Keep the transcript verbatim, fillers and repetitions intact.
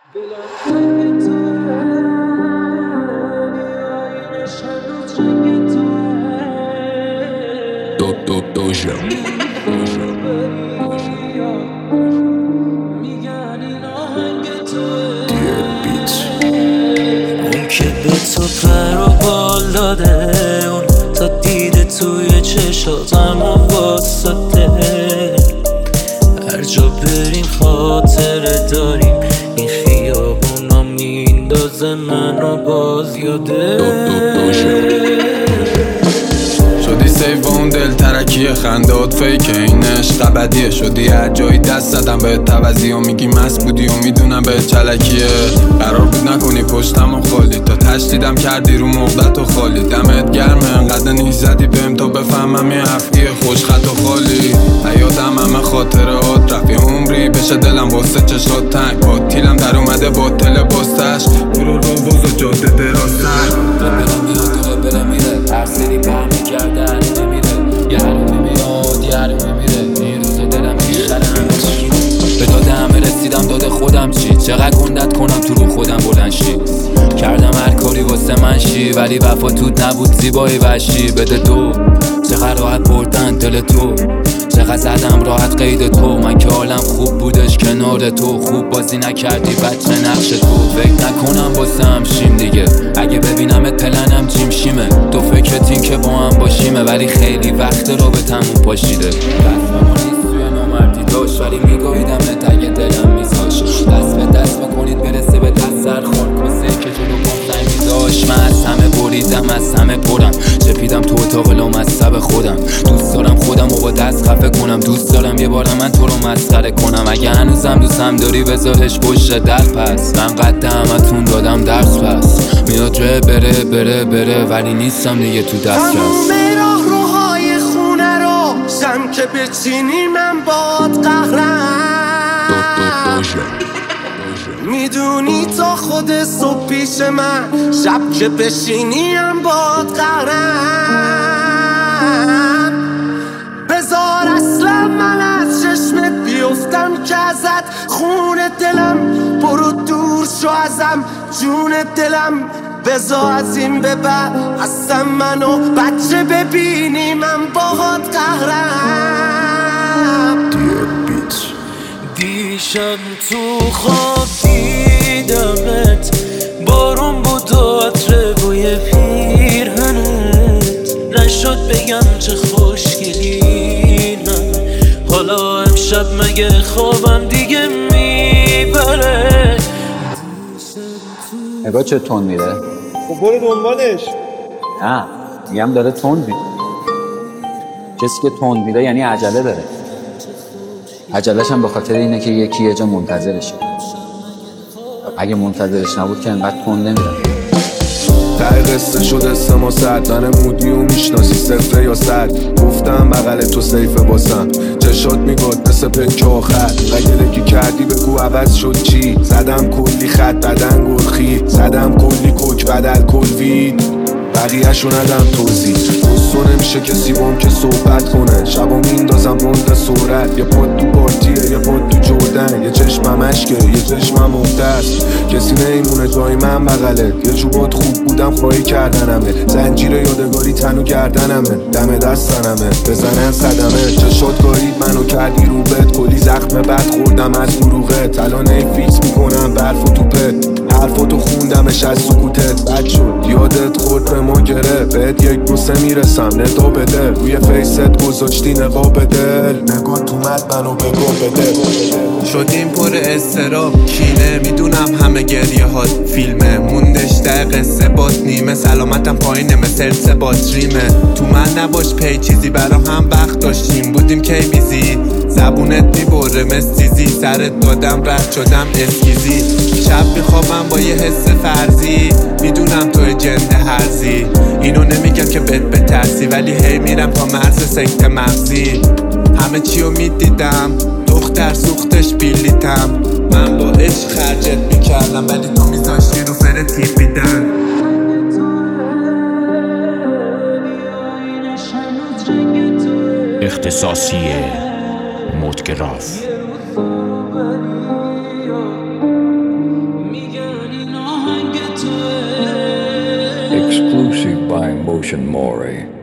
دو دو دوژا اون که به تو پر و بال داده، اون تا دیده توی چشاتم و واسطه. هر جا بریم خاطره داریم، این خیابونا میندازه منو باز یاده. دو دو دوژا شدی سیف اون دل ترکیه خندات فیکه، این عشق ابدیه. شدی هر جایی دست زدم به توزی و میگی مست بودی و میدونم به چلکیه. قرار بود نکنی پشتم و خالی، تا تشدیدم کردی رو مقدت و خالی. دمت گرمه انقدر نیش زدی بهم تا بفهمم یه هفتیه خوش خط و خالی. حیاتم همه خاطرات رفی عمری بشه دلم واسه چشات تنگ. پاتیلم در اومده با تل باستش برو رو باز و جاده درازتر. برم میاد داره برم میره، هر سری بر میگرده هر نمیره. یه هر میاد یه هر میمیره، این روز دلم میخرم. به داد همه رسیدم، داد خودم چی؟ چقدر گندت کنم تو رو خودم بلند شی. کردم هر کاری واسه من شی، ولی وفا توت نبود زیبایی وشی. بده دو چقدر راحت بردن دل تو، چقدر زدم راحت قید تو. من که حالم خوب بودش کنار تو، خوب بازی نکردی بچه نقش تو. فکر نکنم واسه هم شیم دیگه، اگه ببینمت پلنم جیم شیمه. تو فکرت این که با هم باشیمه، ولی خیلی وقت رابطمون پاشیده. رسممون نیست توی نامردی داشت، ولی میگاهیدمت اگه دلم میذاش. دست به دست بکنید برسه به دست سر خورد کسه که جلو گفتن میداشت. من از همه بریدم از همه برم، چپیدم تو اتاق لامصب خودم. دوست دارم خودم رو با دست خفه کنم، دوست دارم یه بار من تو رو مسخره کنم. اگه هنوزم دوستم داری بذارش پشت در پس. من قد همتون دادم درس پس، میاد جه بره بره بره، ولی نیستم دیگه تو دست رس. تموم راه روهای خونه رو شم که بچینی من باد قهرم. دو دو دوژا میدونی تا خود صبح پیش من، شب که بشینیم باد قهرم. بذار اصلا من از چشمت بیفتم که ازت خون دلم. برو دور شو ازم جون دلم، بذار از این به بعد اصلا منو بچه ببینی من باد قهرم. دیشب تو خواب دیدمت، بارون بود و عطر بوی پیرهنت. نشد بگم چه خوشگلی من، حالا امشب مگه خوابم دیگه میبره. نگاه چه تون میره. خب برو دنبالش. نه میگم داره تون میره. کسی که تون میره یعنی عجله داره. عجله‌ش هم به خاطر اینه که یکی یه جا منتظرشه. اگه منتظرش نبود که انقدر تون نمیره. ته قصه شده سه ما صد، من مودی و میشناسی صفره یا صد. گفتم بغل تو سیفه باسم، چشات میگاد مثل پنک آخر. اگه لگی کردی بگو عوض شد چی؟ زدم کلی خط بدن گرخی، زدم کلی کوک بدل کلوید. بقیه شو ندم توضیح، دوستو نمیشه کسی بام که صحبت کنه. شبا میندازم بند سرعت، یه پاد تو پارتیه یه پاد تو جردن. یه چشمم اشکه یه چشمم مختص، کسی نیمونه جای من بغله. یه جوبات خوب بودم خواهی کردنمه، زنجیر یادگاری تنو گردنمه. دم دستنمه بزنن صدمه، چشات گارید منو کردی رو بد. کلی زخم بد خوردم از دروغه، الان فیکس میکنم برف و توپت. حرفاتو خوندمش از سکوتت، بد شد یادت خورد به ما گره. بهت یک بوسه میرسم ندا بده، روی فیست گذاشتی نقاب دل. نگاه تو مد منو بگو بده. شدیم پر استراب کینه، میدونم همه گریه هات فیلمه. موندش در قصه بات نیمه، سلامتم پایینه مثل سه باتریمه. تو من نباش پی چیزی برا هم وقت داشتیم بودیم کی بیزی. زبونت میبره مسیزی، سرت دادم رد شدم اسکیزی. شب میخوابم با یه حس فرضی، میدونم تو جنده هرزی. اینو نمیگم که بهت بترسی، ولی هی میرم تا مرز سکت مغزی. همه چیو میدیدم دختر سوختش بیلیتم. من با عشق خرجت میکردم، ولی تو میذاشتی رو فر تیپیدن. اختصاصی مدگراف Exclusive by Motion Mori.